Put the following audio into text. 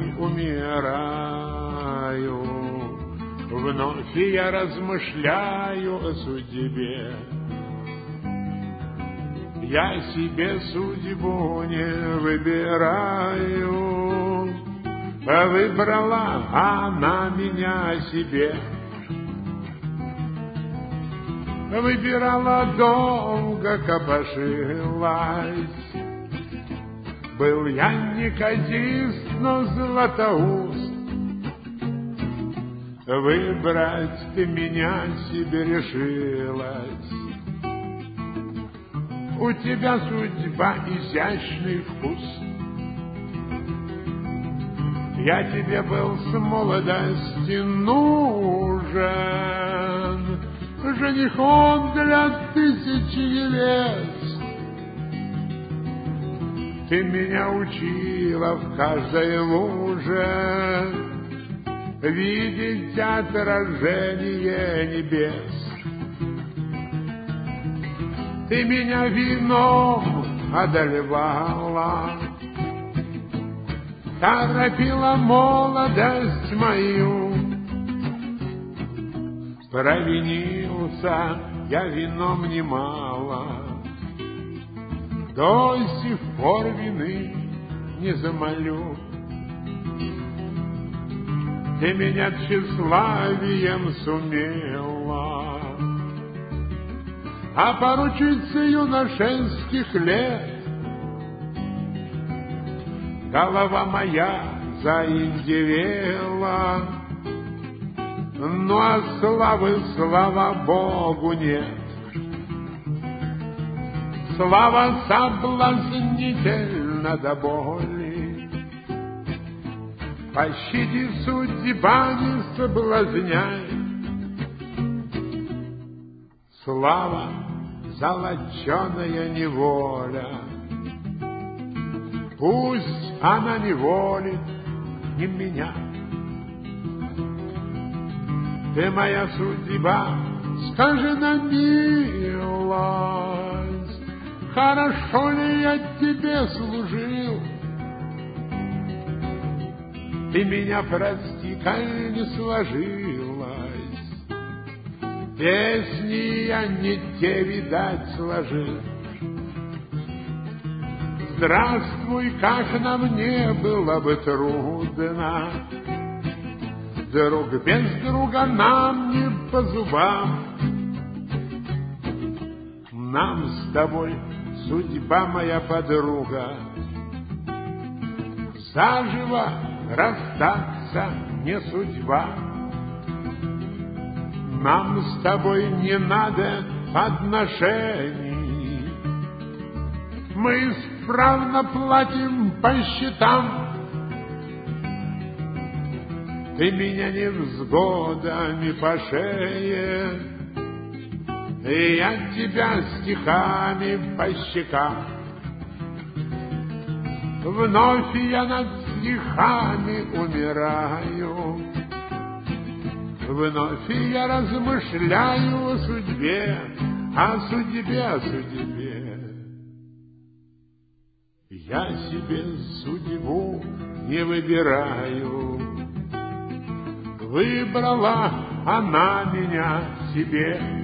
судьбами умираю. Вновь я размышляю о судьбе. Я себе судьбу не выбираю, выбрала она меня себе. Выбирала долго, копошилась. Был я неказист, но златоуст. Выбрать ты меня себе решилась. У тебя судьба, изящный вкус. Я тебе был с молодости нужен, женихом для тысячи невест. Ты меня учила в каждой луже видеть отражение небес. Ты меня вином одолевала, торопила молодость мою. Провинился я вином немало, до сих пор вины не замолю. Ты меня тщеславием сумела опорочиться юношеских лет. Голова моя заиндевела, ну а славы, слава Богу, нет. Слава соблазнительна до боли, пощади, судьба, не соблазняй. Слава — золоченая неволя, пусть она неволит не меня. Ты моя судьба, скажи на милость, хорошо ли я тебе служил? Ты меня прости, коль не сложилась, песни я не те, видать, сложил. Здравствуй, как нам не было бы трудно, друг без друга нам не по зубам. Нам с тобой, судьба моя подруга, заживо расстаться не судьба. Нам с тобой не надо подношений, мы исправно платим по счетам. Ты меня невзгодами по шее, и я тебя стихами по щекам. Вновь я над стихами умираю, вновь я размышляю о судьбе, о судьбе, о судьбе. Я себе судьбу не выбираю, выбрала она меня себе.